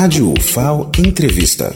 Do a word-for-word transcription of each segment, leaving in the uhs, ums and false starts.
Rádio U F A O Entrevista.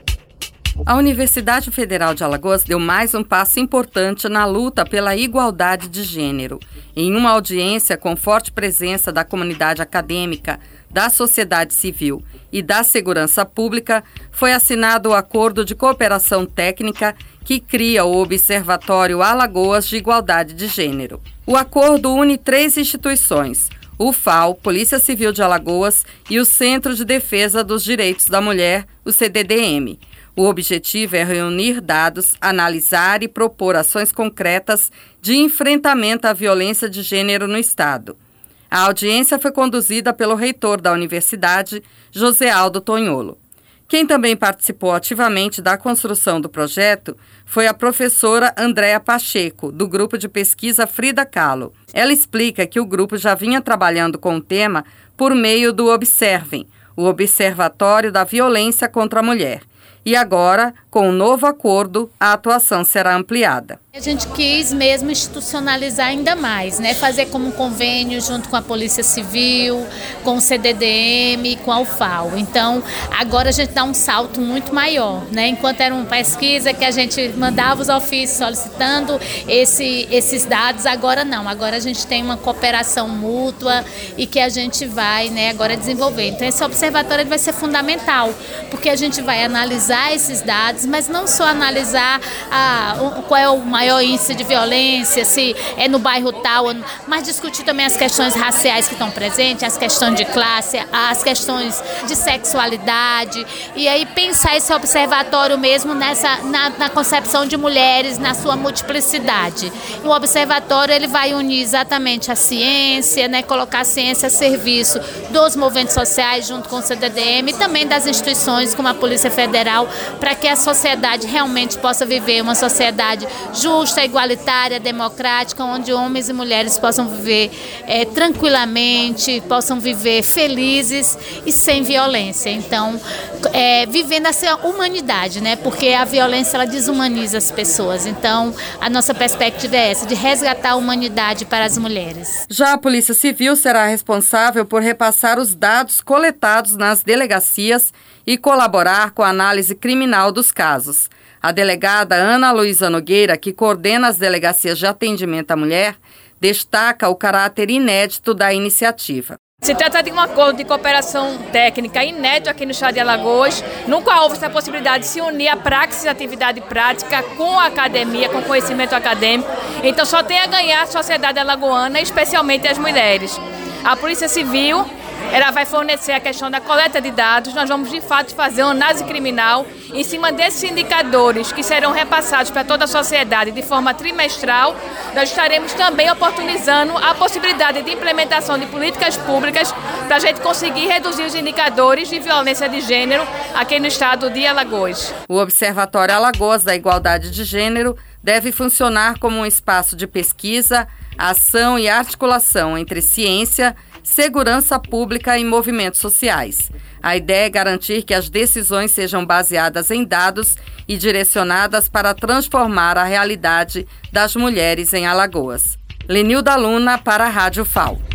A Universidade Federal de Alagoas deu mais um passo importante na luta pela igualdade de gênero. Em uma audiência com forte presença da comunidade acadêmica, da sociedade civil e da segurança pública, foi assinado o Acordo de Cooperação Técnica que cria o Observatório Alagoas de Igualdade de Gênero. O acordo une três instituições: o F A O, Polícia Civil de Alagoas e o Centro de Defesa dos Direitos da Mulher, o C D D M. O objetivo é reunir dados, analisar e propor ações concretas de enfrentamento à violência de gênero no Estado. A audiência foi conduzida pelo reitor da universidade, José Aldo Tonholo. Quem também participou ativamente da construção do projeto foi a professora Andréa Pacheco, do grupo de pesquisa Frida Kahlo. Ela explica que o grupo já vinha trabalhando com o tema por meio do Observem, o Observatório da Violência contra a Mulher. E agora, com o novo acordo, a atuação será ampliada. A gente quis mesmo institucionalizar ainda mais, né? Fazer como um convênio junto com a Polícia Civil, com o C D D M, com a U F A O. Então, agora a gente dá um salto muito maior, né? Enquanto era uma pesquisa que a gente mandava os ofícios solicitando esse, esses dados, agora não. Agora a gente tem uma cooperação mútua e que a gente vai, né, agora desenvolver. Então, esse observatório ele vai ser fundamental, porque a gente vai analisar esses dados, mas não só analisar a, qual é o maior maior índice de violência, se é no bairro tal, mas discutir também as questões raciais que estão presentes, as questões de classe, as questões de sexualidade, e aí pensar esse observatório mesmo nessa, na, na concepção de mulheres, na sua multiplicidade. O observatório ele vai unir exatamente a ciência, né, colocar a ciência a serviço dos movimentos sociais junto com o C D D M e também das instituições como a Polícia Federal, para que a sociedade realmente possa viver uma sociedade justa, justa, igualitária, democrática, onde homens e mulheres possam viver é, tranquilamente, possam viver felizes e sem violência. Então, é, vivendo essa humanidade, né? Porque a violência ela desumaniza as pessoas. Então, a nossa perspectiva é essa, de resgatar a humanidade para as mulheres. Já a Polícia Civil será responsável por repassar os dados coletados nas delegacias e colaborar com a análise criminal dos casos. A delegada Ana Luísa Nogueira, que coordena as delegacias de atendimento à mulher, destaca o caráter inédito da iniciativa. Se trata de um acordo de cooperação técnica inédito aqui no estado de Alagoas, nunca houve essa possibilidade de se unir a praxis e atividade prática com a academia, com conhecimento acadêmico. Então só tem a ganhar a sociedade alagoana, especialmente as mulheres. A Polícia Civil ela vai fornecer a questão da coleta de dados. Nós vamos, de fato, fazer uma análise criminal em cima desses indicadores que serão repassados para toda a sociedade de forma trimestral. Nós estaremos também oportunizando a possibilidade de implementação de políticas públicas para a gente conseguir reduzir os indicadores de violência de gênero aqui no estado de Alagoas. O Observatório Alagoas da Igualdade de Gênero deve funcionar como um espaço de pesquisa, ação e articulação entre ciência, segurança pública e movimentos sociais. A ideia é garantir que as decisões sejam baseadas em dados e direcionadas para transformar a realidade das mulheres em Alagoas. Lenilda Luna para a Rádio U F A O.